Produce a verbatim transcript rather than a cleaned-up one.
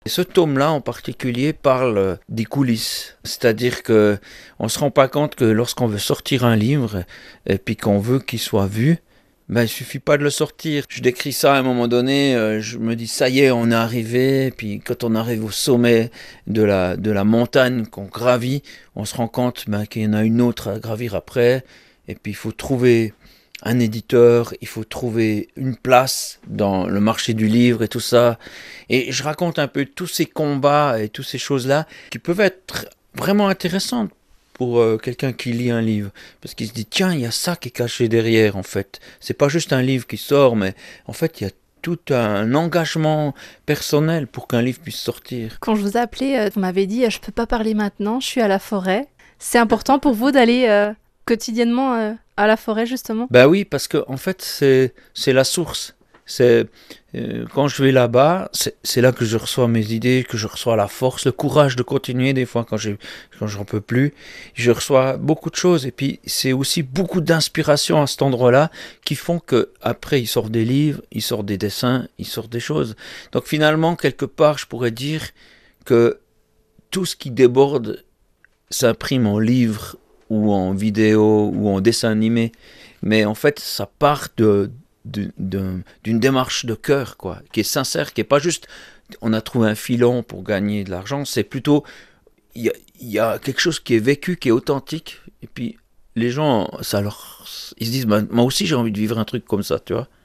Et ce tome-là en particulier parle euh, des coulisses. C'est-à-dire que on se rend pas compte que lorsqu'on veut sortir un livre et puis qu'on veut qu'il soit vu, ben, il suffit pas de le sortir. Je décris ça à un moment donné, euh, je me dis ça y est, on est arrivé. Puis quand on arrive au sommet de la, de la montagne qu'on gravit, on se rend compte ben, qu'il y en a une autre à gravir après. Et puis il faut trouver un éditeur, il faut trouver une place dans le marché du livre et tout ça. Et je raconte un peu tous ces combats et toutes ces choses-là qui peuvent être vraiment intéressantes pour euh, quelqu'un qui lit un livre. Parce qu'il se dit, tiens, il y a ça qui est caché derrière, en fait. C'est pas juste un livre qui sort, mais en fait, il y a tout un engagement personnel pour qu'un livre puisse sortir. Quand je vous ai appelé, euh, vous m'avez dit, euh, je peux pas parler maintenant, je suis à la forêt. C'est important pour vous d'aller euh, quotidiennement euh, à la forêt, justement? Ben oui, parce que en fait, c'est c'est la source. C'est euh, quand je vais là-bas, c'est c'est là que je reçois mes idées, que je reçois la force, le courage de continuer des fois quand j'ai quand j'en peux plus. Je reçois beaucoup de choses et puis c'est aussi beaucoup d'inspiration à cet endroit-là qui font que après il sort des livres, il sort des dessins, il sort des choses. Donc finalement, quelque part, je pourrais dire que tout ce qui déborde s'imprime en livre ou en vidéo ou en dessin animé. Mais en fait, ça part de, de- de- d'une démarche de cœur, quoi, qui est sincère, qui est pas juste on a trouvé un filon pour gagner de l'argent, c'est plutôt il y a, il y a quelque chose qui est vécu, qui est authentique, et puis les gens, ça leur, ils se disent, bah, moi aussi j'ai envie de vivre un truc comme ça, tu vois.